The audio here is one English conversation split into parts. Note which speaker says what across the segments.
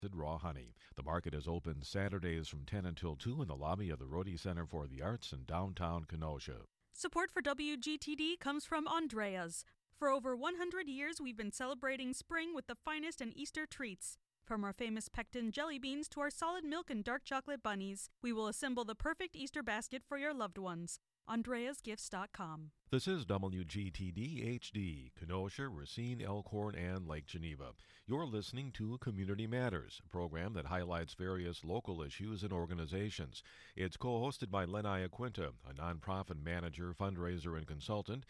Speaker 1: raw honey. The market is open Saturdays from 10 until 2 in the lobby of the Rhodey Center for the Arts in downtown Kenosha.
Speaker 2: Support for WGTD comes from Andrea's. For over 100 years, we've been celebrating spring with the finest in Easter treats. From our famous pectin jelly beans to our solid milk and dark chocolate bunnies, we will assemble the perfect Easter basket for your loved ones. AndreasGifts.com.
Speaker 1: This is WGTD HD, Kenosha, Racine, Elkhorn, and Lake Geneva. You're listening to Community Matters, a program that highlights various local issues and organizations. It's co-hosted by Len Iaquinta, a nonprofit manager, fundraiser, and consultant,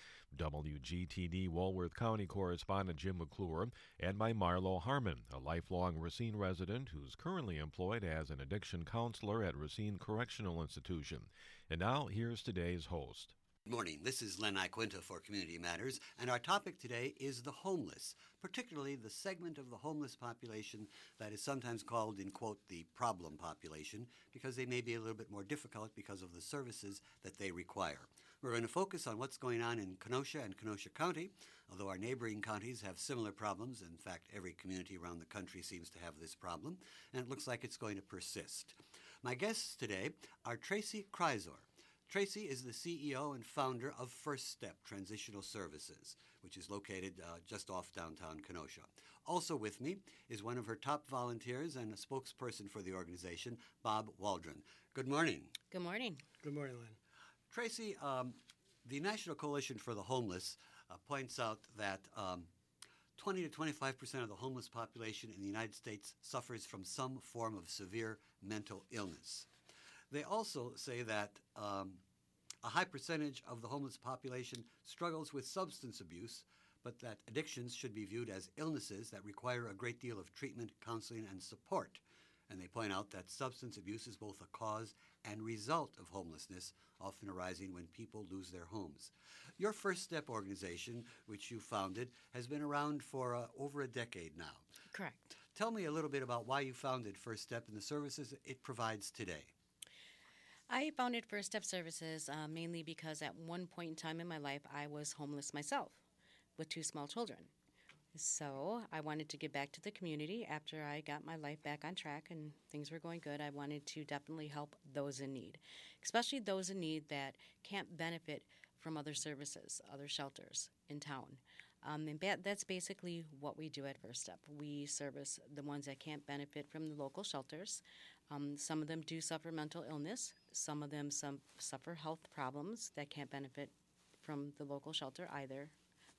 Speaker 1: WGTD Walworth County correspondent Jim McClure, and by Marlo Harmon, a lifelong Racine resident who's currently employed as an addiction counselor at Racine Correctional Institution. And now, here's today's host.
Speaker 3: Good morning. This is Len Iaquinta for Community Matters, and our topic today is the homeless, particularly the segment of the homeless population that is sometimes called, in quote, the problem population, because they may be a little bit more difficult because of the services that they require. We're going to focus on what's going on in Kenosha and Kenosha County, although our neighboring counties have similar problems. In fact, every community around the country seems to have this problem, and it looks like it's going to persist. My guests today are Tracy Kreisor. Tracy is the CEO and founder of First Step Transitional Services, which is located just off downtown Kenosha. Also with me is one of her top volunteers and a spokesperson for the organization, Bob Waldron. Good morning.
Speaker 4: Good morning.
Speaker 5: Good morning, Lynn.
Speaker 3: Tracy, the National Coalition for the Homeless points out that 20 to 25% of the homeless population in the United States suffers from some form of severe mental illness. They also say that a high percentage of the homeless population struggles with substance abuse, but that addictions should be viewed as illnesses that require a great deal of treatment, counseling, and support. And they point out that substance abuse is both a cause and result of homelessness, often arising when people lose their homes. Your First Step organization, which you founded, has been around for over a decade now.
Speaker 4: Correct.
Speaker 3: Tell me a little bit about why you founded First Step and the services it provides today.
Speaker 4: I founded First Step Services mainly because at one point in time in my life, I was homeless myself with 2 small children. So I wanted to give back to the community after I got my life back on track and things were going good. I wanted to definitely help those in need, especially those in need that can't benefit from other services, other shelters in town. And that's basically what we do at First Step. We service the ones that can't benefit from the local shelters. Some of them do suffer mental illness. Some of them suffer health problems that can't benefit from the local shelter either.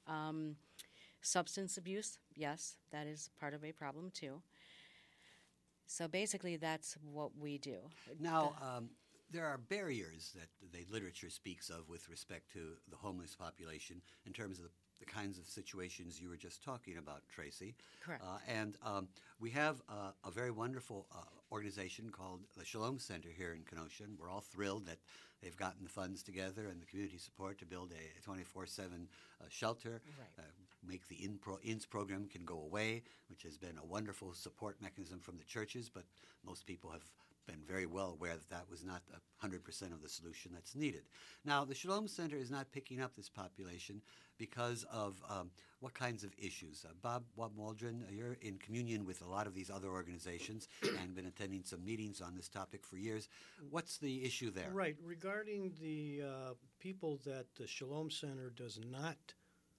Speaker 4: Substance abuse, yes, that is part of a problem too. So basically that's what we do.
Speaker 3: Now, there are barriers that the literature speaks of with respect to the homeless population in terms of the kinds of situations you were just talking about, Tracy.
Speaker 4: Correct.
Speaker 3: And we have a very wonderful organization called the Shalom Center here in Kenosha. And we're all thrilled that they've gotten the funds together and the community support to build a 24/7 shelter,
Speaker 4: Right.
Speaker 3: make the INS program can go away, which has been a wonderful support mechanism from the churches, but most people have been very well aware that that was not 100% of the solution that's needed. Now, the Shalom Center is not picking up this population because of what kinds of issues? Bob Waldron, you're in communion with a lot of these other organizations and been attending some meetings on this topic for years. What's the issue there?
Speaker 5: Right. Regarding the people that the Shalom Center does not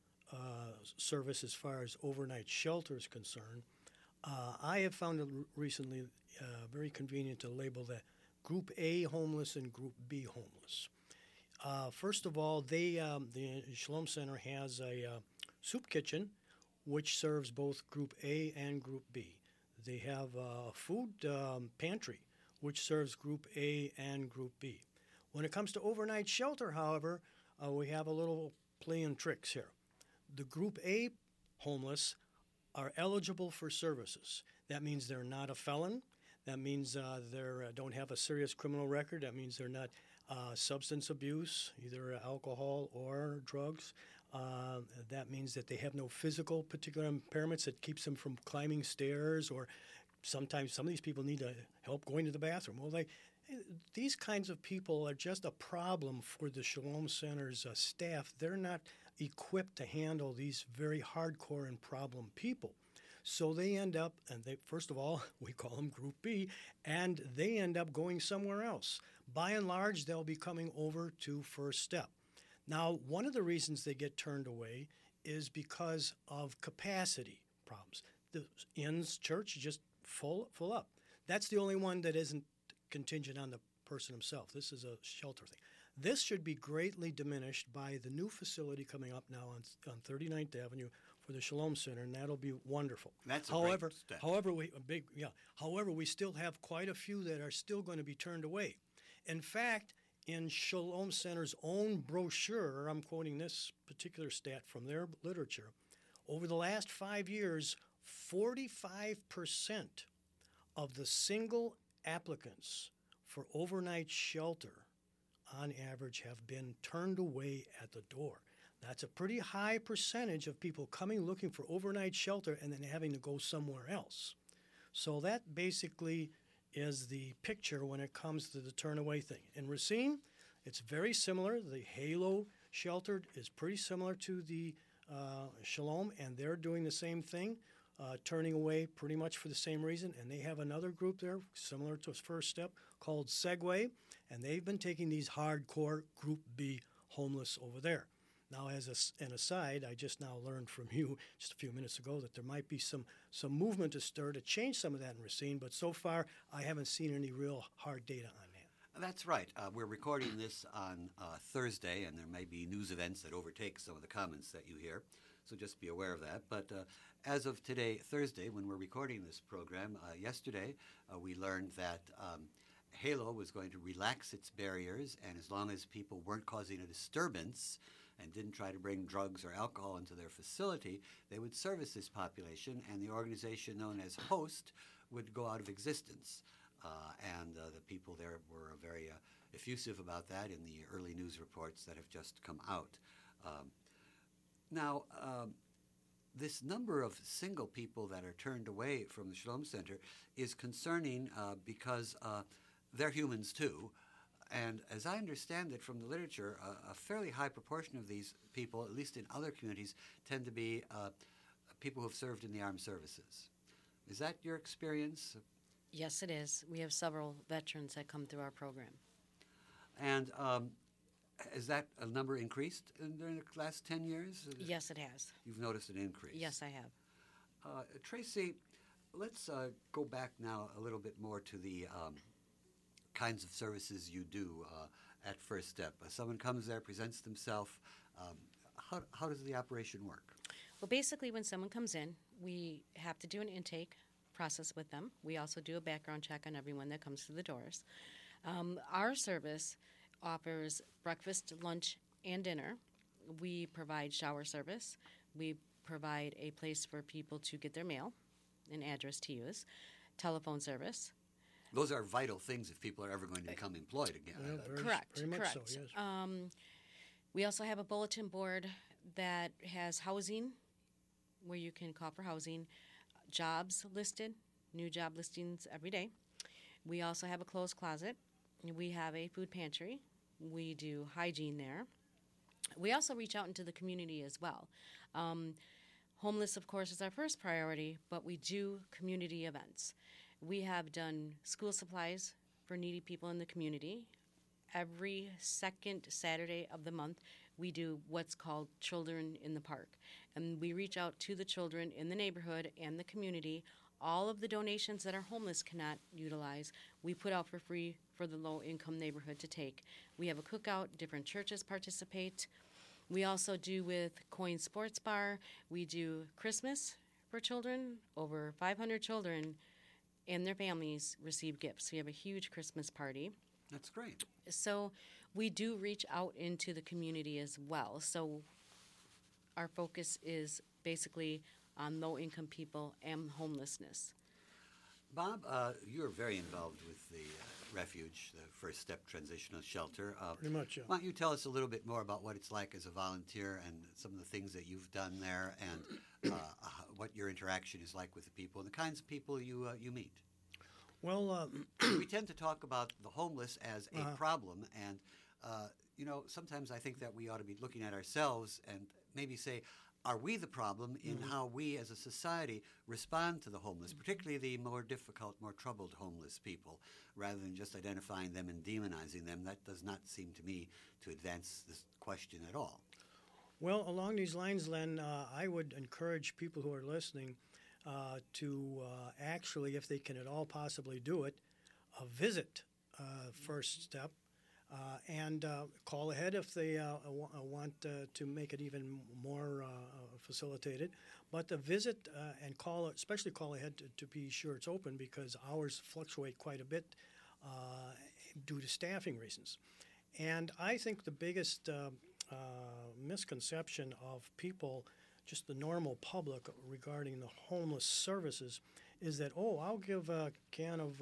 Speaker 5: service as far as overnight shelter is concerned, I have found it recently very convenient to label the Group A homeless and Group B homeless. First of all, the Shalom Center has a soup kitchen which serves both Group A and Group B. They have a food pantry which serves Group A and Group B. When it comes to overnight shelter, however, we have a little play and tricks here. The Group A homeless are eligible for services. That means they're not a felon. That means they don't have a serious criminal record. That means they're not substance abuse, either alcohol or drugs. That means that they have no physical particular impairments that keeps them from climbing stairs, or sometimes some of these people need help going to the bathroom. Well, these kinds of people are just a problem for the Shalom Center's staff. They're not equipped to handle these very hardcore and problem people. So they end up, and they first of all, we call them Group B, and they end up going somewhere else. By and large, they'll be coming over to First Step. Now, one of the reasons they get turned away is because of capacity problems. The Inns Church is just full up. That's the only one that isn't contingent on the person himself. This is a shelter thing. This should be greatly diminished by the new facility coming up now on 39th Avenue for the Shalom Center, and that'll be wonderful.
Speaker 3: That's a
Speaker 5: however,
Speaker 3: great step.
Speaker 5: However, we still have quite a few that are still going to be turned away. In fact, in Shalom Center's own brochure, I'm quoting this particular stat from their literature, over the last 5 years, 45% of the single applicants for overnight shelter on average have been turned away at the door. That's a pretty high percentage of people coming looking for overnight shelter and then having to go somewhere else. So that basically is the picture when it comes to the turn-away thing. In Racine, it's very similar. The Halo shelter is pretty similar to the Shalom, and they're doing the same thing, turning away pretty much for the same reason. And they have another group there, similar to First Step, called Segway, and they've been taking these hardcore Group B homeless over there. Now, as an aside, I just now learned from you just a few minutes ago that there might be some movement to stir to change some of that in Racine, but so far I haven't seen any real hard data on that.
Speaker 3: That's right. We're recording this on Thursday, and there may be news events that overtake some of the comments that you hear, so just be aware of that. But as of today, Thursday, when we're recording this program, yesterday we learned that Halo was going to relax its barriers, and as long as people weren't causing a disturbance and didn't try to bring drugs or alcohol into their facility, they would service this population, and the organization known as HOST would go out of existence. And the people there were very effusive about that in the early news reports that have just come out. Now, this number of single people that are turned away from the Shalom Center is concerning because they're humans too. And as I understand it from the literature, a fairly high proportion of these people, at least in other communities, tend to be people who have served in the armed services. Is that your experience?
Speaker 4: Yes, it is. We have several veterans that come through our program.
Speaker 3: And has that number increased during the last 10 years?
Speaker 4: Yes, it has.
Speaker 3: You've noticed an increase?
Speaker 4: Yes, I have.
Speaker 3: Tracy, let's go back now a little bit more to the kinds of services you do at First Step. Someone comes there, presents themselves. How does the operation work?
Speaker 4: Well, basically, when someone comes in, we have to do an intake process with them. We also do a background check on everyone that comes through the doors. Our service offers breakfast, lunch, and dinner. We provide shower service. We provide a place for people to get their mail, an address to use, telephone service.
Speaker 3: Those are vital things if people are ever going to become employed again.
Speaker 4: Correct.
Speaker 5: Very much so, yes.
Speaker 4: We also have a bulletin board that has housing, where you can call for housing, jobs listed, new job listings every day. We also have a clothes closet. We have a food pantry. We do hygiene there. We also reach out into the community as well. Homeless, of course, is our first priority, but we do community events. We have done school supplies for needy people in the community. Every second Saturday of the month, we do what's called Children in the Park. And we reach out to the children in the neighborhood and the community. All of the donations that our homeless cannot utilize, we put out for free for the low-income neighborhood to take. We have a cookout. Different churches participate. We also do with Coin Sports Bar. We do Christmas for children. Over 500 children and their families receive gifts. We have a huge Christmas party.
Speaker 3: That's great.
Speaker 4: So we do reach out into the community as well. So our focus is basically on low-income people and homelessness.
Speaker 3: Bob, you're very involved with the Refuge, the First Step Transitional Shelter.
Speaker 5: Pretty much, yeah.
Speaker 3: Why don't you tell us a little bit more about what it's like as a volunteer and some of the things that you've done there and what your interaction is like with the people and the kinds of people you meet?
Speaker 5: Well,
Speaker 3: we tend to talk about the homeless as a problem, and sometimes I think that we ought to be looking at ourselves and maybe say, are we the problem in how we as a society respond to the homeless, particularly the more difficult, more troubled homeless people, rather than just identifying them and demonizing them? That does not seem to me to advance this question at all.
Speaker 5: Well, along these lines, Len, I would encourage people who are listening to actually, if they can at all possibly do it, visit First Step and call ahead if they want to make it even more facilitated. But visit and call, especially call ahead to be sure it's open, because hours fluctuate quite a bit due to staffing reasons. And I think the biggest misconception of people, just the normal public, regarding the homeless services is that, I'll give a can of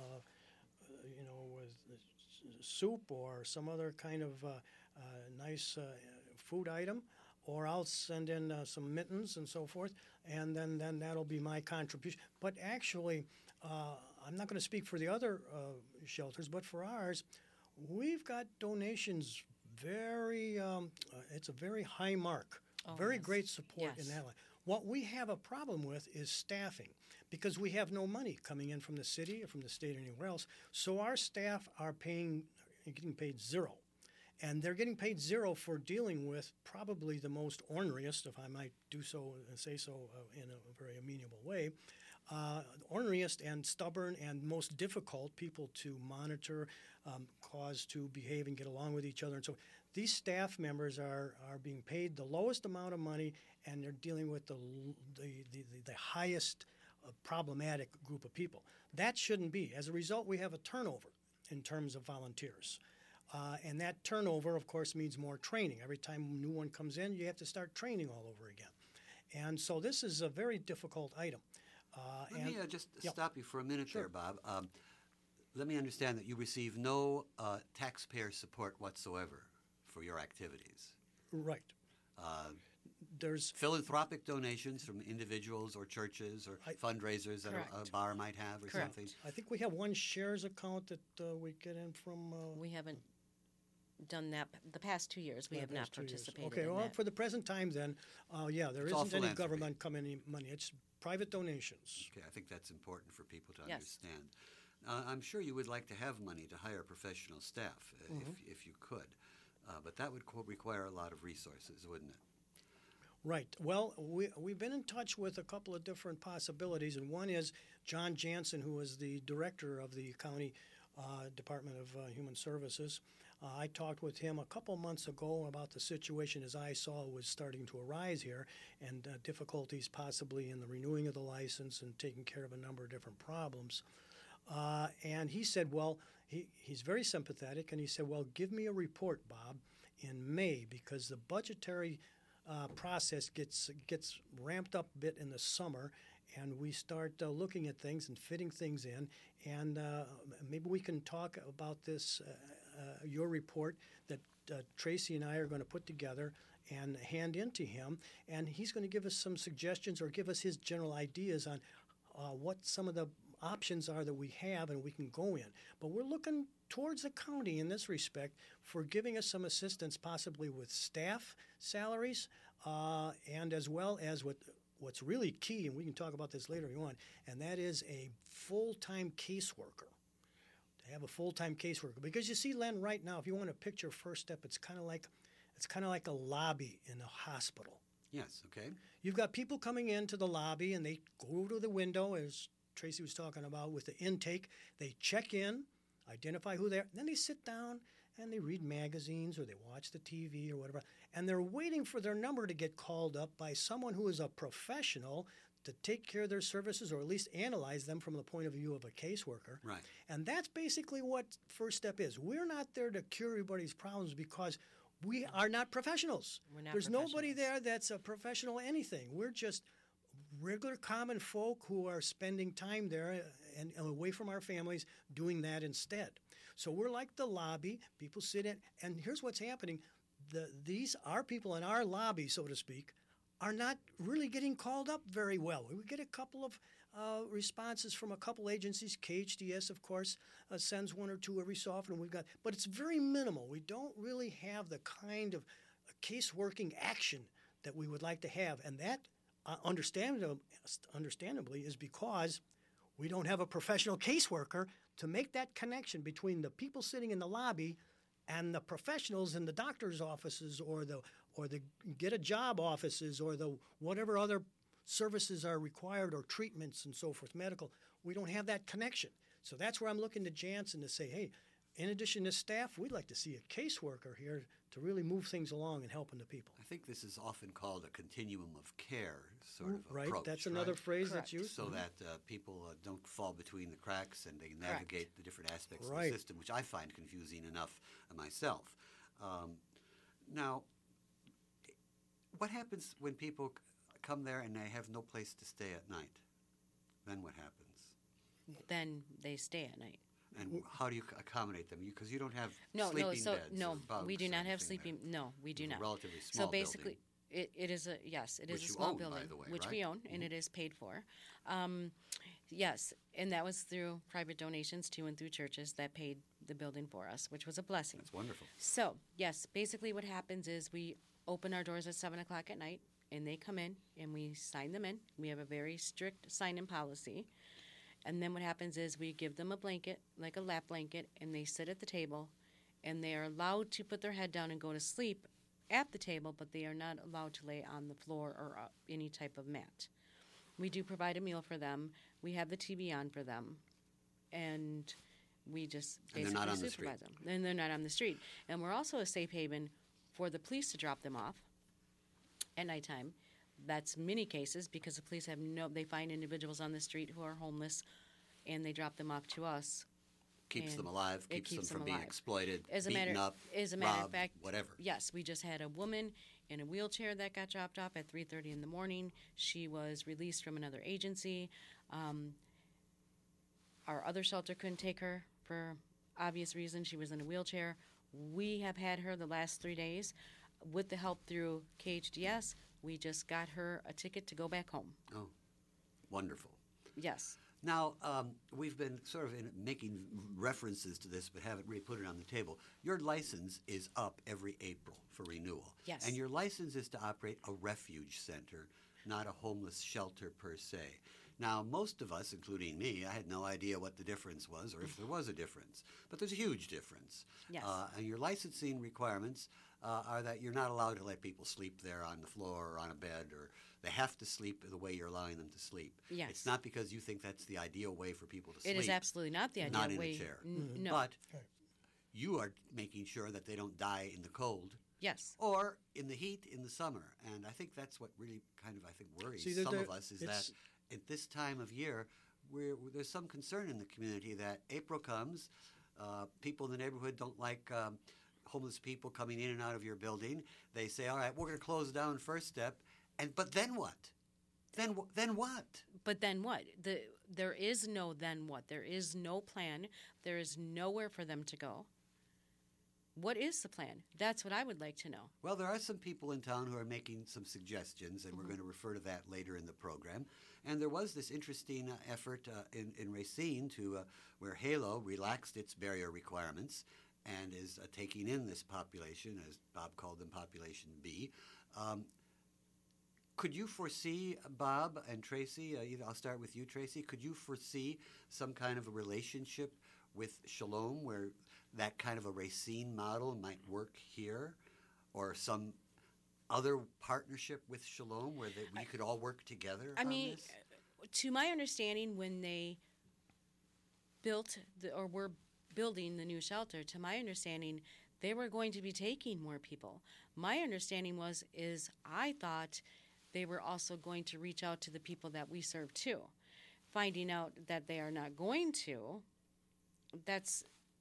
Speaker 5: with soup or some other kind of nice food item, or I'll send in some mittens and so forth, and then that'll be my contribution. But actually, I'm not going to speak for the other shelters, but for ours, we've got donations very, it's a very high mark, very great support in that line. What we have a problem with is staffing, because we have no money coming in from the city or from the state or anywhere else. So our staff are getting paid zero. And they're getting paid zero for dealing with probably the most orneriest, if I might do so and say so in a very amenable way, orneriest and stubborn and most difficult people to monitor, cause to behave and get along with each other. And so these staff members are being paid the lowest amount of money, and they're dealing with the highest problematic group of people. That shouldn't be. As a result, we have a turnover in terms of volunteers. And that turnover, of course, means more training. Every time a new one comes in, you have to start training all over again. And so this is a very difficult item.
Speaker 3: Let me just stop you for a minute
Speaker 5: Sure.
Speaker 3: there, Bob. Let me understand that you receive no taxpayer support whatsoever for your activities.
Speaker 5: Right. There's
Speaker 3: Philanthropic donations from individuals or churches or fundraisers that a bar might have or
Speaker 4: Correct.
Speaker 3: something.
Speaker 5: I think we have one shares account that we get in from.
Speaker 4: We haven't done that the past 2 years. We have not participated
Speaker 5: Okay,
Speaker 4: in
Speaker 5: well,
Speaker 4: that.
Speaker 5: for the present time then, there
Speaker 3: It's all
Speaker 5: isn't any
Speaker 3: philanthropy.
Speaker 5: government any money. It's private donations.
Speaker 3: Okay, I think that's important for people to
Speaker 4: Yes.
Speaker 3: understand. I'm sure you would like to have money to hire professional staff if you could, but that would require a lot of resources, wouldn't it?
Speaker 5: Right. Well, we've been in touch with a couple of different possibilities, and one is John Jansen, who is the director of the county Department of Human Services. I talked with him a couple months ago about the situation as I saw was starting to arise here, and difficulties possibly in the renewing of the license and taking care of a number of different problems. And he said, well, he's very sympathetic, and he said, well, give me a report, Bob, in May, because the budgetary process gets ramped up a bit in the summer, and we start looking at things and fitting things in, and maybe we can talk about this, your report that Tracy and I are going to put together and hand in to him, and he's going to give us some suggestions or give us his general ideas on what some of the options are that we have and we can go in. But we're looking towards the county in this respect for giving us some assistance, possibly with staff salaries, and as well as what's really key, and we can talk about this later if you want, and that is a full-time caseworker. To have a full-time caseworker, because you see, Len, right now, if you want to picture First Step, it's kind of like a lobby in a hospital.
Speaker 3: Yes, okay.
Speaker 5: You've got people coming into the lobby, and they go to the window, as Tracy was talking about, with the intake. They check in, identify who they are, and then they sit down and they read magazines or they watch the TV or whatever, and they're waiting for their number to get called up by someone who is a professional to take care of their services or at least analyze them from the point of view of a caseworker.
Speaker 3: Right.
Speaker 5: And that's basically what First Step is. We're not there to cure everybody's problems because we are not professionals.
Speaker 4: We're not
Speaker 5: There's nobody
Speaker 4: professionals.
Speaker 5: there that's a professional anything. We're just regular common folk who are spending time there and away from our families doing that instead. So we're like the lobby. People sit in, and here's what's happening. Our people in our lobby, so to speak, are not really getting called up very well. We get a couple of responses from a couple agencies. KHDS, of course, sends one or two every so often. But it's very minimal. We don't really have the kind of case working action that we would like to have, and that understandably is because we don't have a professional caseworker to make that connection between the people sitting in the lobby and the professionals in the doctor's offices or the get a job offices or the whatever other services are required or treatments and so forth, medical. We don't have that connection. So that's where I'm looking to Jansen to say, hey, in addition to staff, we'd like to see a caseworker here to really move things along and helping the people.
Speaker 3: I think this is often called a continuum of care sort of
Speaker 5: Right,
Speaker 3: approach.
Speaker 5: that's another phrase
Speaker 4: Correct.
Speaker 5: that's used.
Speaker 3: So that people don't fall between the cracks and they navigate the different aspects of
Speaker 5: Right.
Speaker 3: the system, which I find confusing enough myself. Now, what happens when people come there and they have no place to stay at night? Then what happens?
Speaker 4: Then they stay at night.
Speaker 3: And how do you accommodate them? Because you don't have
Speaker 4: No,
Speaker 3: sleeping
Speaker 4: so
Speaker 3: beds or
Speaker 4: no,
Speaker 3: bunks
Speaker 4: we do
Speaker 3: or
Speaker 4: not have
Speaker 3: anything
Speaker 4: sleeping.
Speaker 3: there.
Speaker 4: No, we do
Speaker 3: It's a
Speaker 4: not.
Speaker 3: relatively small
Speaker 4: So basically,
Speaker 3: building.
Speaker 4: it is a yes, it is
Speaker 3: Which
Speaker 4: a
Speaker 3: you
Speaker 4: small
Speaker 3: own, by
Speaker 4: building,
Speaker 3: the way,
Speaker 4: which
Speaker 3: right?
Speaker 4: we own, and it is paid for. Yes, and that was through private donations to and through churches that paid the building for us, which was a blessing.
Speaker 3: That's wonderful.
Speaker 4: So yes, basically what happens is we open our doors at 7:00 at night, and they come in, and we sign them in. We have a very strict sign-in policy. And then what happens is we give them a blanket, like a lap blanket, and they sit at the table, and they are allowed to put their head down and go to sleep at the table, but they are not allowed to lay on the floor or any type of mat. We do provide a meal for them. We have the TV on for them, and we just
Speaker 3: And they're
Speaker 4: basically
Speaker 3: not on the
Speaker 4: supervise them. And they're not on the street. And we're also a safe haven for the police to drop them off at nighttime. That's many cases because the police they find individuals on the street who are homeless, and they drop them off to us.
Speaker 3: Keeps
Speaker 4: And
Speaker 3: them alive,
Speaker 4: it
Speaker 3: keeps them
Speaker 4: keeps
Speaker 3: from
Speaker 4: them
Speaker 3: being
Speaker 4: alive.
Speaker 3: exploited,
Speaker 4: As a
Speaker 3: beaten
Speaker 4: matter,
Speaker 3: up,
Speaker 4: as a matter
Speaker 3: robbed,
Speaker 4: of fact,
Speaker 3: whatever.
Speaker 4: Yes, we just had a woman in a wheelchair that got dropped off at 3:30 in the morning. She was released from another agency. Our other shelter couldn't take her for obvious reasons. She was in a wheelchair. We have had her the last 3 days. With the help through KHDS, we just got her a ticket to go back home.
Speaker 3: Oh, wonderful.
Speaker 4: Yes.
Speaker 3: Now, we've been sort of making references to this, but haven't really put it on the table. Your license is up every April for renewal.
Speaker 4: Yes.
Speaker 3: And your license is to operate a refuge center, not a homeless shelter per se. Now, most of us, including me, I had no idea what the difference was or if there was a difference. But there's a huge difference.
Speaker 4: Yes.
Speaker 3: And your licensing requirements are that you're not allowed to let people sleep there on the floor or on a bed, or they have to sleep the way you're allowing them to sleep.
Speaker 4: Yes.
Speaker 3: It's not because you think that's the ideal way for people to sleep.
Speaker 4: It is absolutely not the ideal
Speaker 3: Not in
Speaker 4: way.
Speaker 3: a chair.
Speaker 4: No.
Speaker 3: But you are making sure that they don't die in the cold
Speaker 4: Yes.
Speaker 3: or in the heat in the summer. And I think that's what really kind of, worries
Speaker 5: See,
Speaker 3: some of us is that at this time of year, there's some concern in the community that April comes, people in the neighborhood don't like homeless people coming in and out of your building. They say, all right, we're going to close down First Step. But then what? Then what?
Speaker 4: But then what? There is no then what. There is no plan. There is nowhere for them to go. What is the plan? That's what I would like to know.
Speaker 3: Well, there are some people in town who are making some suggestions, and we're going to refer to that later in the program. And there was this interesting effort in Racine where Halo relaxed its barrier requirements and is taking in this population, as Bob called them, Population B. Could you foresee, Bob and Tracy, I'll start with you, Tracy, could you foresee some kind of a relationship with Shalom where that kind of a Racine model might work here, or some other partnership with Shalom where we could all work together on this?
Speaker 4: To my understanding, when they built were building the new shelter, to my understanding, they were going to be taking more people. My understanding I thought they were also going to reach out to the people that we serve too. Finding out that they are not going to, it's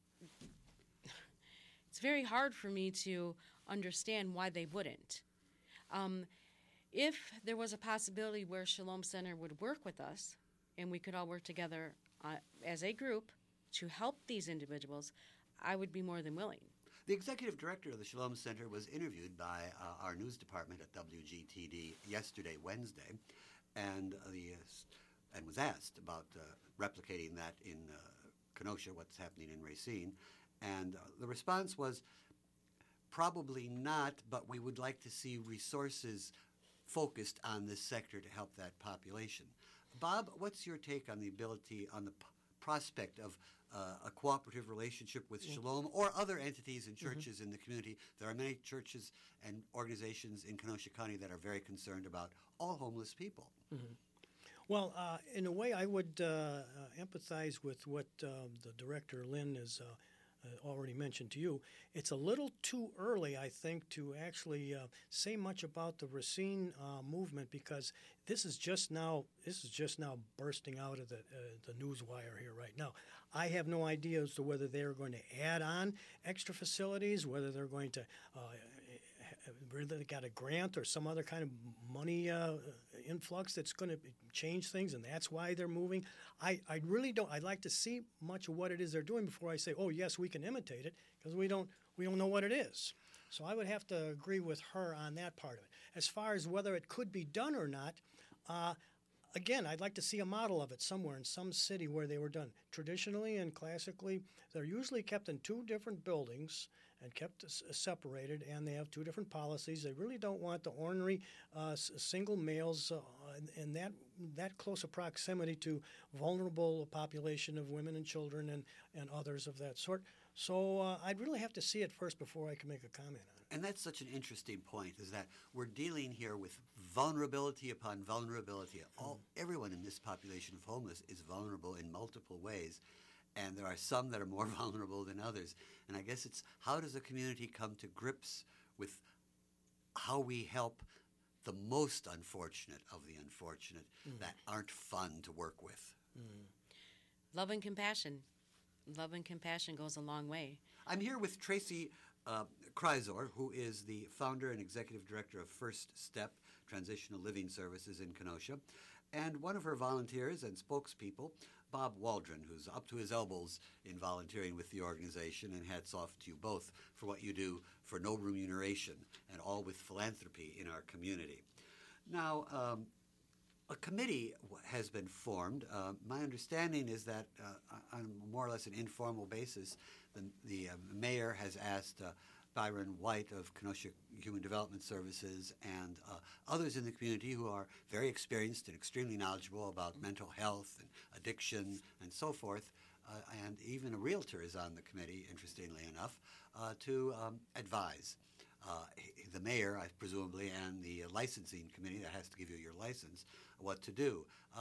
Speaker 4: very hard for me to understand why they wouldn't. If there was a possibility where Shalom Center would work with us and we could all work together as a group to help these individuals, I would be more than willing.
Speaker 3: The executive director of the Shalom Center was interviewed by our news department at WGTD yesterday, Wednesday, and was asked about replicating that in Kenosha, what's happening in Racine. And the response was, probably not, but we would like to see resources focused on this sector to help that population. Bob, what's your take on the ability, on the prospect of a cooperative relationship with Shalom or other entities and churches in the community? There are many churches and organizations in Kenosha County that are very concerned about all homeless people.
Speaker 5: Well, in a way, I would empathize with what the director, Lynn, has already mentioned to you. It's a little too early, I think, to actually say much about the Racine movement, because this is just now bursting out of the news wire here right now. I have no idea as to whether they're going to add on extra facilities, whether they're going to whether they got a grant or some other kind of money influx that's going to change things, and that's why they're moving. I really don't. I'd like to see much of what it is they're doing before I say, oh yes, we can imitate it, because we don't know what it is. So I would have to agree with her on that part of it. As far as whether it could be done or not, again, I'd like to see a model of it somewhere in some city where they were done. Traditionally and classically, they're usually kept in two different buildings and kept separated, and they have two different policies. They really don't want the ornery single males in that close a proximity to vulnerable population of women and children and others of that sort. So I'd really have to see it first before I can make a comment on it.
Speaker 3: And that's such an interesting point, is that we're dealing here with vulnerability upon vulnerability. Everyone in this population of homeless is vulnerable in multiple ways, and there are some that are more vulnerable than others. And I guess it's, how does a community come to grips with how we help the most unfortunate of the unfortunate that aren't fun to work with?
Speaker 4: Love and compassion. Love and compassion goes a long way.
Speaker 3: I'm here with Tracy Kreisor, who is the founder and executive director of First Step Transitional Living Services in Kenosha, and one of her volunteers and spokespeople, Bob Waldron, who's up to his elbows in volunteering with the organization, and hats off to you both for what you do for no remuneration and all with philanthropy in our community. Now, a committee has been formed. My understanding is that on more or less an informal basis, the mayor has asked Byron White of Kenosha Human Development Services and others in the community who are very experienced and extremely knowledgeable about mental health and addiction and so forth, and even a realtor is on the committee, interestingly enough, to advise the mayor, presumably, and the licensing committee that has to give you your license, what to do.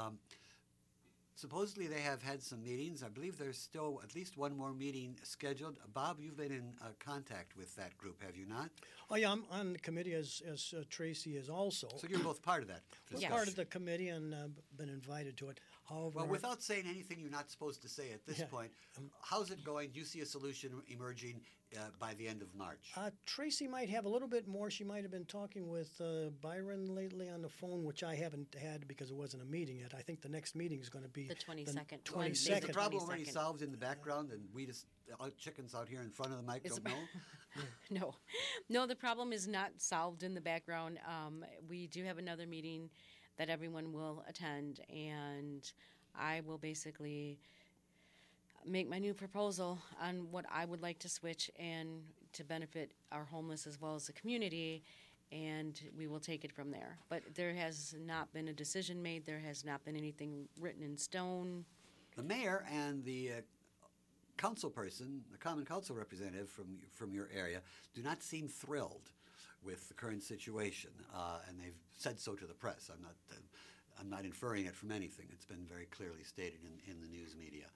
Speaker 3: Supposedly they have had some meetings. I believe there's still at least one more meeting scheduled. Bob, you've been in contact with that group, have you not?
Speaker 5: Oh, yeah, I'm on the committee as Tracy is also.
Speaker 3: So you're both part of that discussion.
Speaker 5: We're part of the committee and been invited to it. However,
Speaker 3: well, without saying anything you're not supposed to say at this point, how's it going? Do you see a solution emerging by the end of March?
Speaker 5: Tracy might have a little bit more. She might have been talking with Byron lately on the phone, which I haven't had because it wasn't a meeting yet. I think the next meeting is going to be
Speaker 4: the 22nd.
Speaker 5: 22nd.
Speaker 3: Is the problem already solved in the background, and we just chickens out here in front of the mic don't know?
Speaker 4: No, the problem is not solved in the background. We do have another meeting that everyone will attend, and I will basically make my new proposal on what I would like to switch and to benefit our homeless as well as the community, and we will take it from there. But there has not been a decision made. There has not been anything written in stone.
Speaker 3: The mayor and the council person, the common council representative from your area, do not seem thrilled with the current situation, and they've said so to the press. I'm not inferring it from anything. It's been very clearly stated in the news media.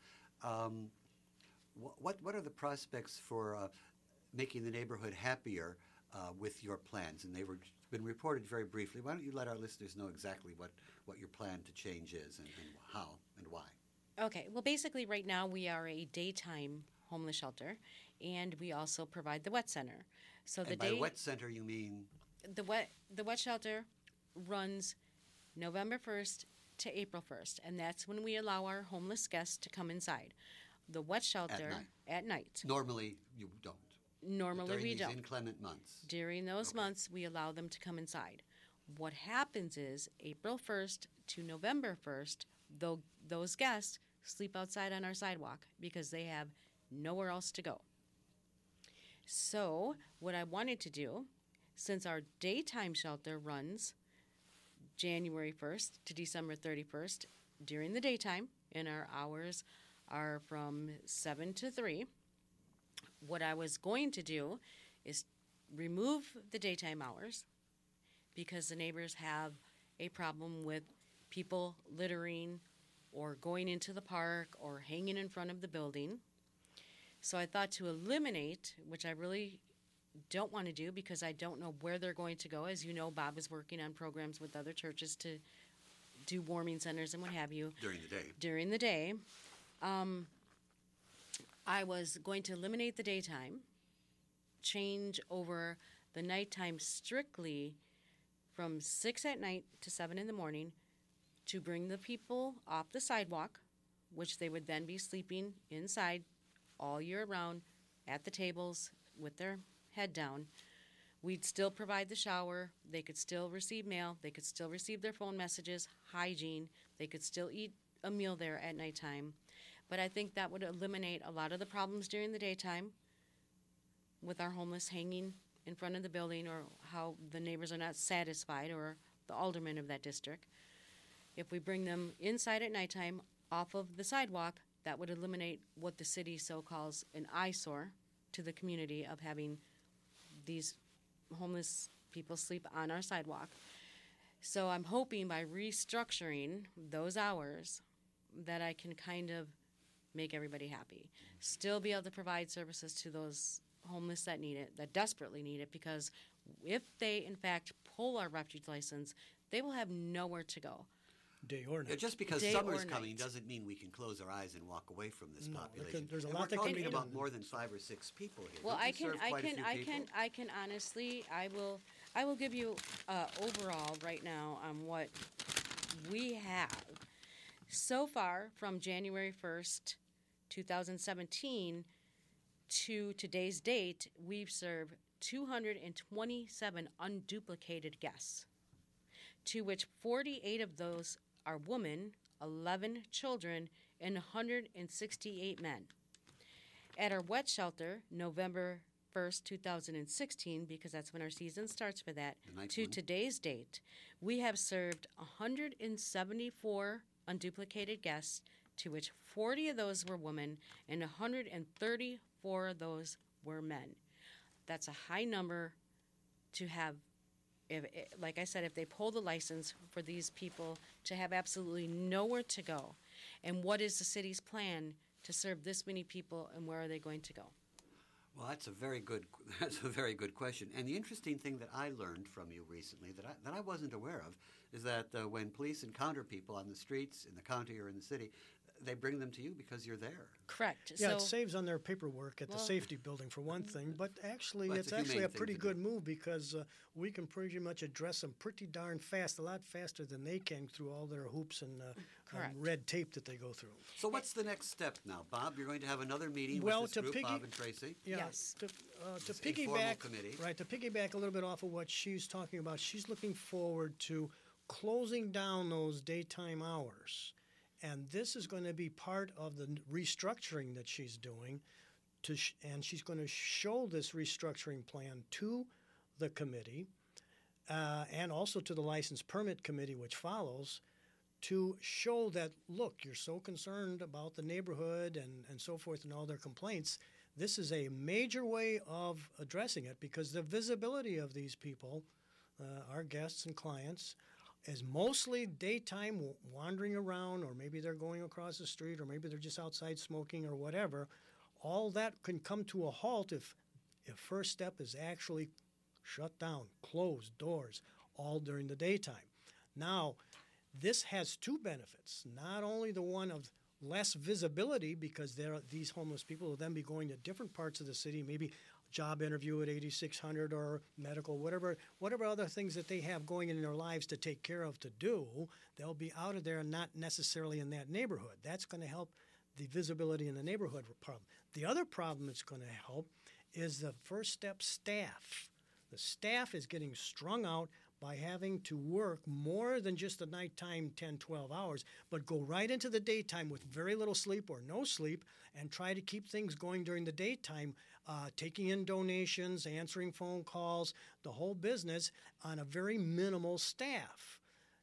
Speaker 3: What are the prospects for making the neighborhood happier with your plans? And they've been reported very briefly. Why don't you let our listeners know exactly what your plan to change is and how and why?
Speaker 4: Okay. Well, basically, right now we are a daytime homeless shelter, and we also provide the wet center. So
Speaker 3: and by wet center, you mean?
Speaker 4: The wet shelter runs November 1st to April 1st, and that's when we allow our homeless guests to come inside. The wet shelter at night.
Speaker 3: Normally, you don't.
Speaker 4: Normally, we don't.
Speaker 3: During these inclement months.
Speaker 4: During those months, we allow them to come inside. What happens is April 1st to November 1st, those guests sleep outside on our sidewalk because they have nowhere else to go. So what I wanted to do, since our daytime shelter runs January 1st to December 31st during the daytime, and our hours are from 7 to 3. What I was going to do is remove the daytime hours because the neighbors have a problem with people littering or going into the park or hanging in front of the building. So I thought to eliminate, which I really don't want to do because I don't know where they're going to go. As you know, Bob is working on programs with other churches to do warming centers and what have you. During the day. I was going to eliminate the daytime, change over the nighttime strictly from 6 at night to 7 in the morning to bring the people off the sidewalk, which they would then be sleeping inside all year round at the tables with their head down. We'd still provide the shower. They could still receive mail. They could still receive their phone messages, hygiene. They could still eat a meal there at nighttime. But I think that would eliminate a lot of the problems during the daytime with our homeless hanging in front of the building or how the neighbors are not satisfied or the alderman of that district. If we bring them inside at nighttime off of the sidewalk, that would eliminate what the city so calls an eyesore to the community of having these homeless people sleep on our sidewalk. So I'm hoping by restructuring those hours that I can kind of make everybody happy. Still be able to provide services to those homeless that need it, that desperately need it, because if they, in fact, pull our refuge license, they will have nowhere to go.
Speaker 5: Day or night.
Speaker 3: Just because
Speaker 4: Day
Speaker 3: summer's
Speaker 4: or
Speaker 3: coming
Speaker 4: night.
Speaker 3: doesn't mean we can close our eyes and walk away from this population.
Speaker 5: there's a
Speaker 3: and
Speaker 5: lot
Speaker 3: we're
Speaker 5: that can
Speaker 3: talking
Speaker 5: be
Speaker 3: about
Speaker 5: done.
Speaker 3: more than 5 or 6 people here.
Speaker 4: Well,
Speaker 3: Don't you serve quite a few people?
Speaker 4: I can honestly, I will give you overall right now on what we have so far from January 1st, 2017 to today's date. We've served 227 unduplicated guests, to which 48 of those are women, 11 children, and 168 men. At our wet shelter, November 1st, 2016, because that's when our season starts for that, to today's date, we have served 174 unduplicated guests, to which 40 of those were women and 134 of those were men. That's a high number to have. Like I said, if they pull the license for these people to have absolutely nowhere to go, and what is the city's plan to serve this many people, and where are they going to go?
Speaker 3: Well, that's a very good question. And the interesting thing that I learned from you recently that I wasn't aware of is that when police encounter people on the streets in the county or in the city, they bring them to you because you're there.
Speaker 4: Correct.
Speaker 5: Yeah,
Speaker 4: so,
Speaker 5: it saves on their paperwork at the safety building for one thing, but actually
Speaker 3: Well,
Speaker 5: it's
Speaker 3: it's a
Speaker 5: actually
Speaker 3: humane
Speaker 5: a
Speaker 3: thing
Speaker 5: pretty
Speaker 3: to
Speaker 5: good
Speaker 3: do.
Speaker 5: move because we can pretty much address them pretty darn fast, a lot faster than they can through all their hoops and
Speaker 4: Correct.
Speaker 5: red tape that they go through.
Speaker 3: So what's the next step now, Bob? You're going to have another meeting
Speaker 5: Well,
Speaker 3: with this
Speaker 5: to
Speaker 3: group, Bob and Tracy.
Speaker 5: Yeah,
Speaker 4: Yes.
Speaker 5: to
Speaker 3: This informal
Speaker 5: piggyback,
Speaker 3: committee.
Speaker 5: right? To piggyback a little bit off of what she's talking about, she's looking forward to closing down those daytime hours, and this is going to be part of the restructuring that she's doing. And she's going to show this restructuring plan to the committee, and also to the license permit committee, which follows, to show that, look, you're so concerned about the neighborhood and so forth and all their complaints. This is a major way of addressing it because the visibility of these people, our guests and clients, is mostly daytime wandering around, or maybe they're going across the street, or maybe they're just outside smoking or whatever. All that can come to a halt if First Step is actually shut down, closed doors, all during the daytime. Now, this has two benefits. Not only the one of less visibility, because these homeless people will then be going to different parts of the city, maybe job interview at 8600 or medical, whatever other things that they have going in their lives to take care of to do, they'll be out of there and not necessarily in that neighborhood. That's going to help the visibility in the neighborhood problem. The other problem it's going to help is the First Step staff. The staff is getting strung out by having to work more than just the nighttime 10, 12 hours, but go right into the daytime with very little sleep or no sleep and try to keep things going during the daytime, taking in donations, answering phone calls, the whole business on a very minimal staff.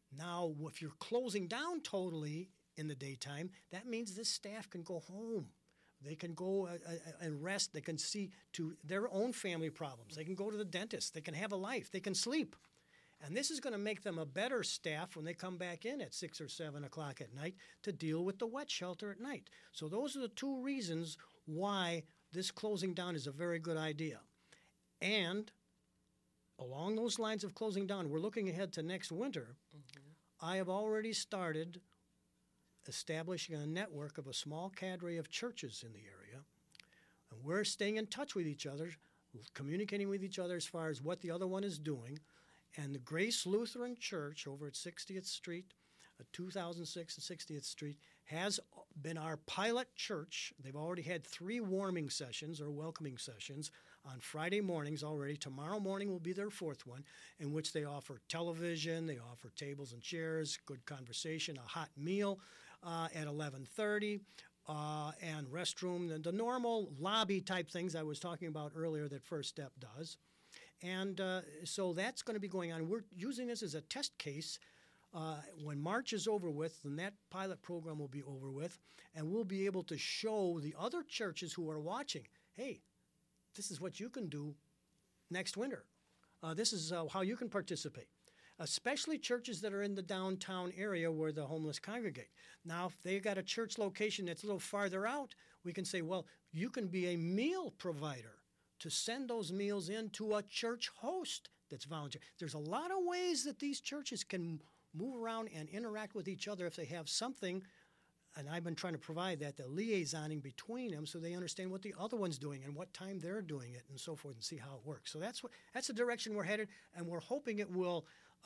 Speaker 5: Now, if you're closing down totally in the daytime, that means this staff can go home. They can go and rest. They can see to their own family problems. They can go to the dentist. They can have a life. They can sleep. And this is going to make them a better staff when they come back in at 6 or 7 o'clock at night to deal with the wet shelter at night. So those are the two reasons why this closing down is a very good idea. And along those lines of closing down, we're looking ahead to next winter. Mm-hmm. I have already started establishing a network of a small cadre of churches in the area. And we're staying in touch with each other, communicating with each other as far as what the other one is doing. And the Grace Lutheran Church over at 60th Street, 2006 and 60th Street, has been our pilot church. They've already had 3 warming sessions or welcoming sessions on Friday mornings already. Tomorrow morning will be their 4th one, in which they offer television, they offer tables and chairs, good conversation, a hot meal at 11:30, and restroom, the normal lobby type things I was talking about earlier that First Step does. And so that's going to be going on. We're using this as a test case. When March is over with, then that pilot program will be over with, and we'll be able to show the other churches who are watching, hey, this is what you can do next winter. This is how you can participate, especially churches that are in the downtown area where the homeless congregate. Now, if they got a church location that's a little farther out, we can say, well, you can be a meal provider to send those meals in to a church host that's volunteer. There's a lot of ways that these churches can move around and interact with each other if they have something, and I've been trying to provide that, the liaisoning between them so they understand what the other one's doing and what time they're doing it and so forth and see how it works. So that's the direction we're headed, and we're hoping it will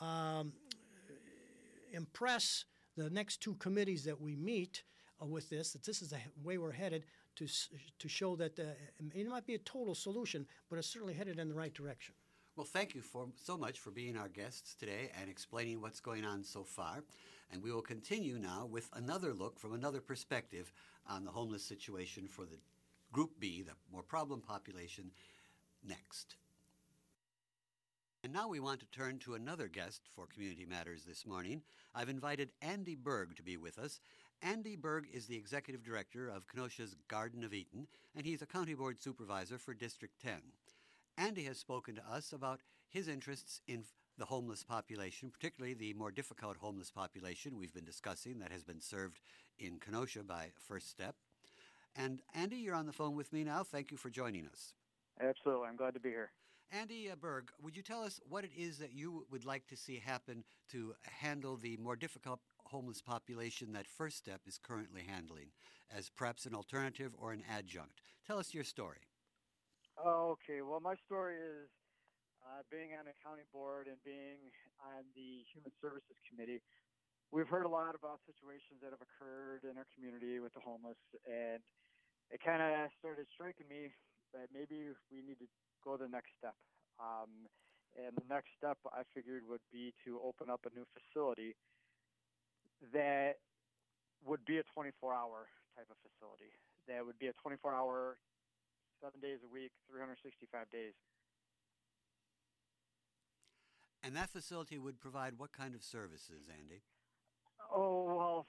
Speaker 5: impress the next 2 committees that we meet with this, that this is the way we're headed to show that it might be a total solution, but it's certainly headed in the right direction.
Speaker 3: Well, thank you so much for being our guests today and explaining what's going on so far. And we will continue now with another look from another perspective on the homeless situation for the Group B, the more problem population, next. And now we want to turn to another guest for Community Matters this morning. I've invited Andy Berg to be with us. Andy Berg is the Executive Director of Kenosha's Garden of Eden, and he's a County Board Supervisor for District 10. Andy has spoken to us about his interests in the homeless population, particularly the more difficult homeless population we've been discussing that has been served in Kenosha by First Step. And Andy, you're on the phone with me now. Thank you for joining us.
Speaker 6: Absolutely. I'm glad to be here.
Speaker 3: Andy Berg, would you tell us what it is that you would like to see happen to handle the more difficult homeless population that First Step is currently handling as perhaps an alternative or an adjunct? Tell us your story.
Speaker 6: Okay. Well, my story is being on a county board and being on the Human Services Committee. We've heard a lot about situations that have occurred in our community with the homeless, and it kind of started striking me that maybe we need to go the next step. And the next step I figured would be to open up a new facility that would be a 24-hour type of facility. That would be a 24-hour, 7 days a week, 365 days.
Speaker 3: And that facility would provide what kind of services, Andy?
Speaker 6: Oh, well,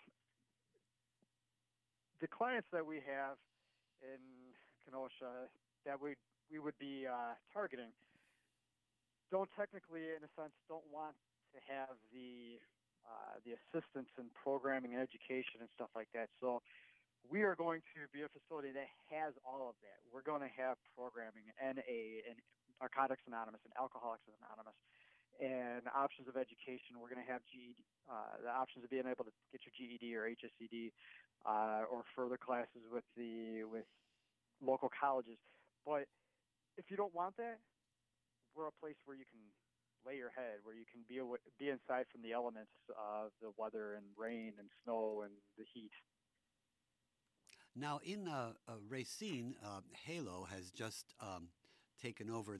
Speaker 6: the clients that we have in Kenosha that we would be targeting don't technically, in a sense, don't want to have the assistance in programming and education and stuff like that. So we are going to be a facility that has all of that. We're going to have programming, NA, and Narcotics Anonymous, and Alcoholics Anonymous, and options of education. We're going to have GED, the options of being able to get your GED or HSED, or further classes with local colleges. But if you don't want that, we're a place where you can lay your head, where you can be inside from the elements of the weather and rain and snow and the heat.
Speaker 3: Now, in Racine, Halo has just taken over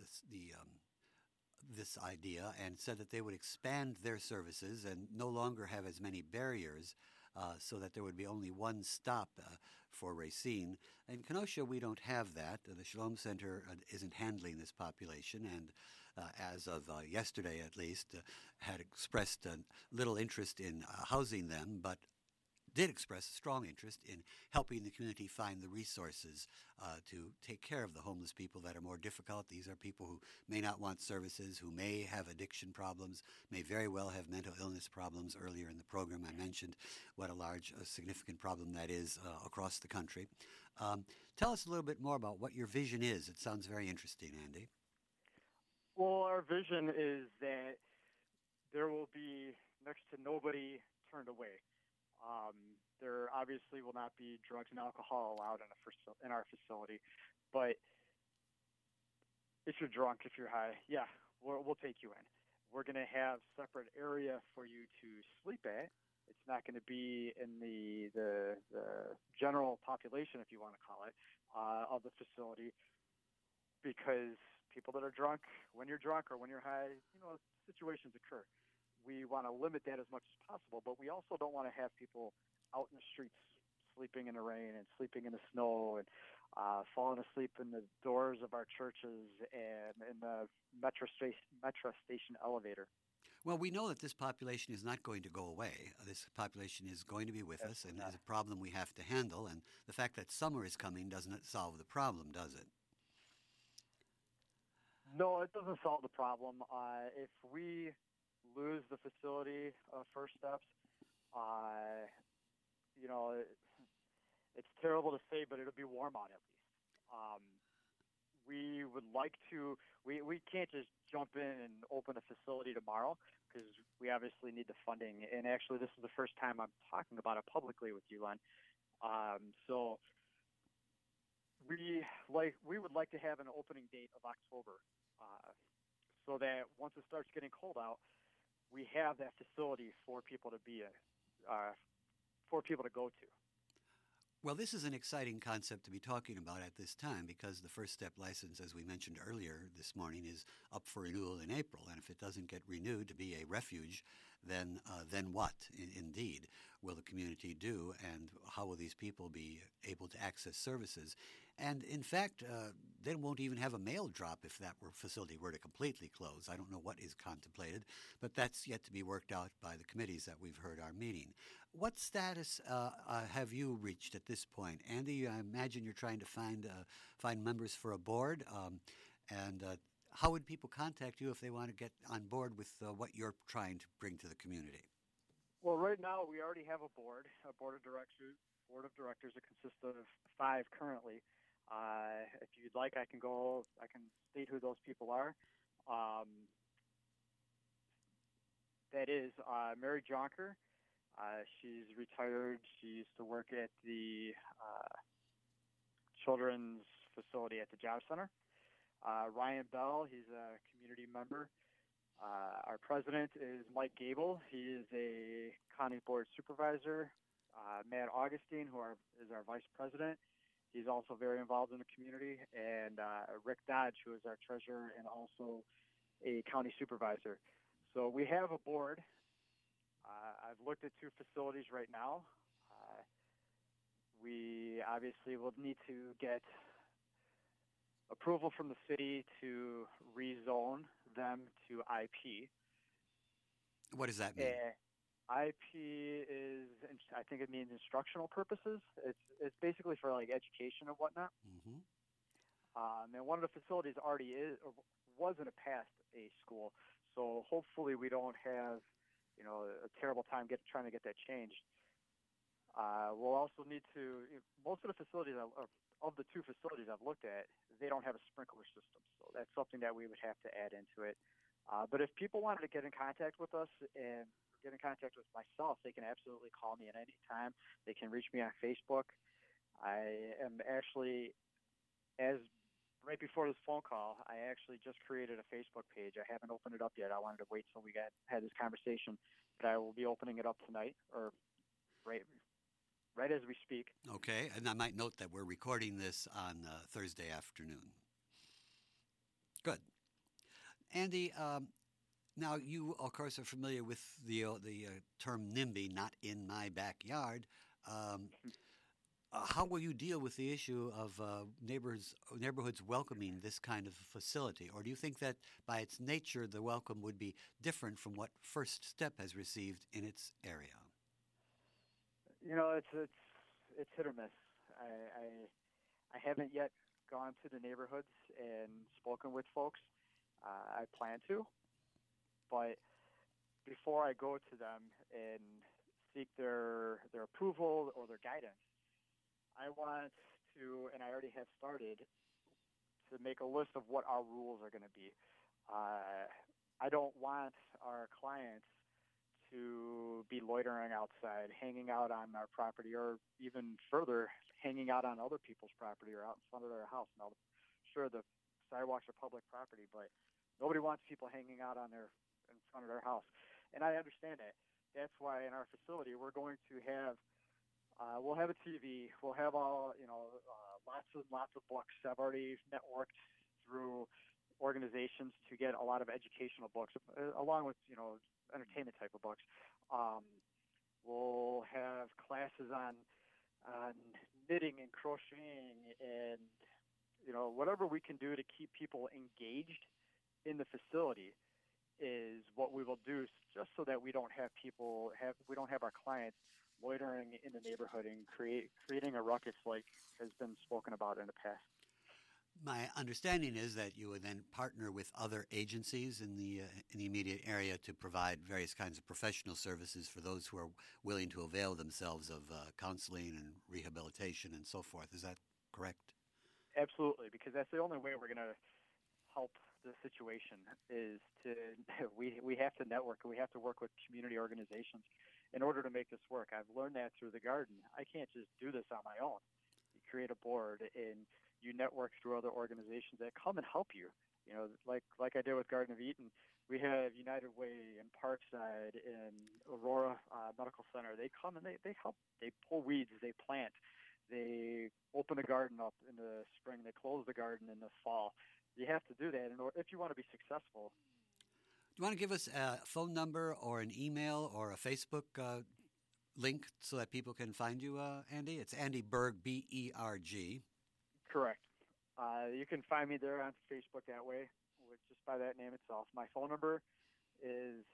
Speaker 3: this idea and said that they would expand their services and no longer have as many barriers, so that there would be only one stop for Racine. In Kenosha, we don't have that. The Shalom Center isn't handling this population, and as of yesterday at least, had expressed little interest in housing them, but did express a strong interest in helping the community find the resources to take care of the homeless people that are more difficult. These are people who may not want services, who may have addiction problems, may very well have mental illness problems. Earlier in the program, I mentioned what a large, significant problem that is across the country. Tell us a little bit more about what your vision is. It sounds very interesting, Andy.
Speaker 6: Well, our vision is that there will be next to nobody turned away. There obviously will not be drugs and alcohol allowed in our facility, but if you're drunk, if you're high, yeah, we'll take you in. We're going to have separate area for you to sleep at. It's not going to be in the general population, if you want to call it, of the facility, because people that are drunk, when you're drunk or when you're high, situations occur. We want to limit that as much as possible, but we also don't want to have people out in the streets sleeping in the rain and sleeping in the snow and falling asleep in the doors of our churches and in the metro station elevator.
Speaker 3: Well, we know that this population is not going to go away. This population is going to be with us, and is a problem we have to handle. And the fact that summer is coming doesn't solve the problem, does it?
Speaker 6: No, it doesn't solve the problem. If we lose the facility, First Steps, it's terrible to say, but it'll be warm out at least. We would like to. We can't just jump in and open a facility tomorrow because we obviously need the funding. And actually, this is the first time I'm talking about it publicly with you, Len. So we would like to have an opening date of October, so that once it starts getting cold out, we have that facility for people to go to.
Speaker 3: Well, this is an exciting concept to be talking about at this time because the First Step license, as we mentioned earlier this morning, is up for renewal in April. And if it doesn't get renewed to be a refuge, then what, indeed, will the community do? And how will these people be able to access services? And in fact, they won't even have a mail drop if that facility were to completely close. I don't know what is contemplated, but that's yet to be worked out by the committees that we've heard are meeting. What status have you reached at this point? Andy, I imagine you're trying to find members for a board. And how would people contact you if they want to get on board with what you're trying to bring to the community?
Speaker 6: Well, right now we already have a board of directors. It consists of 5 currently. If you'd like, I can state who those people are. That is Mary Jonker. She's retired. She used to work at the children's facility at the Job Center. Ryan Bell, he's a community member. Our president is Mike Gable. He is a county board supervisor. Matt Augustine, is our vice president. He's also very involved in the community. And Rick Dodge, who is our treasurer and also a county supervisor. So we have a board. I've looked at 2 facilities right now. We obviously will need to get approval from the city to rezone them to IP.
Speaker 3: What does that mean?
Speaker 6: IP is, I think it means instructional purposes. It's basically for like education and whatnot.
Speaker 3: Mm-hmm.
Speaker 6: And one of the facilities already was in the past a school, so hopefully we don't have a terrible time trying to get that changed. We'll also need to. Most of the facilities of the 2 facilities I've looked at, they don't have a sprinkler system, so that's something that we would have to add into it. But if people wanted to get in contact with us and get in contact with myself, they can absolutely call me at any time. They can reach me on Facebook. I am actually, right before this phone call, I actually just created a Facebook page. I haven't opened it up yet. I wanted to wait till we had this conversation, but I will be opening it up tonight, or right as we speak.
Speaker 3: Okay, and I might note that we're recording this on Thursday afternoon. Good. Andy, now you, of course, are familiar with the term NIMBY, not in my backyard. How will you deal with the issue of neighborhoods welcoming this kind of facility? Or do you think that by its nature the welcome would be different from what First Step has received in its area?
Speaker 6: It's hit or miss. I haven't yet gone to the neighborhoods and spoken with folks. I plan to, but before I go to them and seek their approval or their guidance, I want to, and I already have started, to make a list of what our rules are going to be. I don't want our clients to be loitering outside, hanging out on our property, or even further, hanging out on other people's property or out in front of their house. Now, sure, the sidewalks are public property, but nobody wants people hanging out in front of their house. And I understand that. That's why in our facility we're going to have we'll have a TV. We'll have lots of books. I've already networked through organizations to get a lot of educational books, along with entertainment type of books. We'll have classes on knitting and crocheting and whatever we can do to keep people engaged in the facility is what we will do, just so that we don't have our clients loitering in the neighborhood and creating a ruckus like has been spoken about in the past.
Speaker 3: My understanding is that you would then partner with other agencies in the immediate area to provide various kinds of professional services for those who are willing to avail themselves of counseling and rehabilitation and so forth. Is that correct?
Speaker 6: Absolutely, because that's the only way we're going to help the situation is we have to network. We have to work with community organizations in order to make this work. I've learned that through the garden. I can't just do this on my own. You create a board and you network through other organizations that come and help you. Like I did with Garden of Eden. We have United Way in Parkside and Aurora Medical Center. They come and they help. They pull weeds. They plant. They open a garden up in the spring. They close the garden in the fall. You have to do that if you want to be successful.
Speaker 3: Do you want to give us a phone number or an email or a Facebook link so that people can find you, Andy? It's Andy Berg, B-E-R-G.
Speaker 6: Correct. You can find me there on Facebook that way, just by that name itself. My phone number is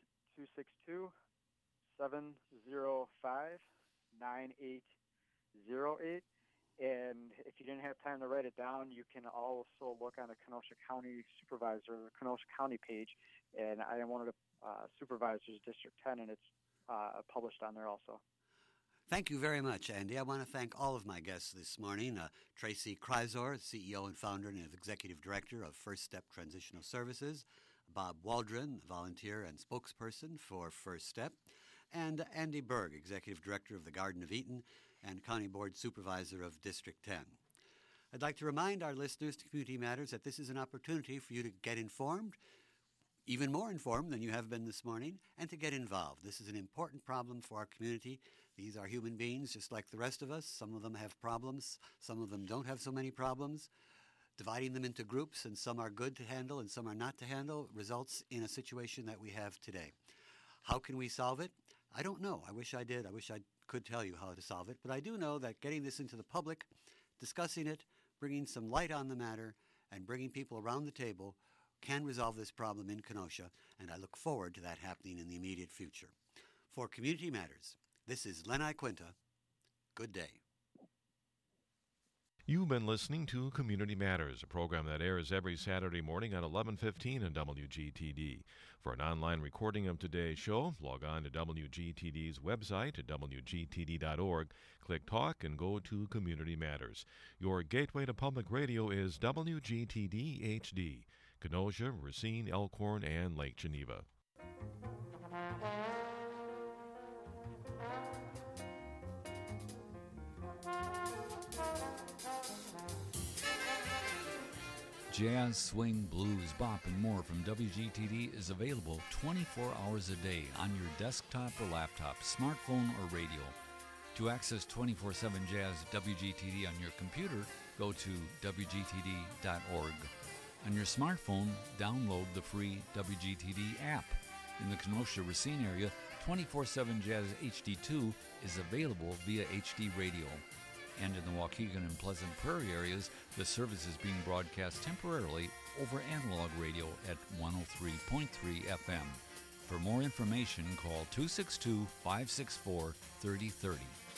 Speaker 6: 262-705-9808. And if you didn't have time to write it down, you can also look on the Kenosha County Supervisor, the Kenosha County page, and I am one of the supervisors, District 10, and it's published on there also.
Speaker 3: Thank you very much, Andy. I want to thank all of my guests this morning. Tracy Kreisor, CEO and founder and Executive Director of First Step Transitional Services, Bob Waldron, volunteer and spokesperson for First Step, and Andy Berg, Executive Director of the Garden of Eden and County Board Supervisor of District 10. I'd like to remind our listeners to Community Matters that this is an opportunity for you to get informed, even more informed than you have been this morning, and to get involved. This is an important problem for our community. These are human beings just like the rest of us. Some of them have problems. Some of them don't have so many problems. Dividing them into groups, and some are good to handle and some are not to handle, results in a situation that we have today. How can we solve it? I don't know. I wish I did. I wish I could tell you how to solve it. But I do know that getting this into the public, discussing it, bringing some light on the matter, and bringing people around the table can resolve this problem in Kenosha, and I look forward to that happening in the immediate future. For Community Matters, this is Lenai Quinta. Good day.
Speaker 1: You've been listening to Community Matters, a program that airs every Saturday morning at 11:15 on WGTD. For an online recording of today's show, log on to WGTD's website at WGTD.org, click Talk, and go to Community Matters. Your gateway to public radio is WGTD HD, Kenosha, Racine, Elkhorn, and Lake Geneva.
Speaker 7: Jazz, swing, blues, bop, and more from WGTD is available 24 hours a day on your desktop or laptop, smartphone, or radio. To access 24/7 Jazz WGTD on your computer, go to WGTD.org. On your smartphone, download the free WGTD app. In the Kenosha-Racine area, 24/7 Jazz HD2 is available via HD radio. And in the Waukegan and Pleasant Prairie areas, the service is being broadcast temporarily over analog radio at 103.3 FM. For more information, call 262-564-3030.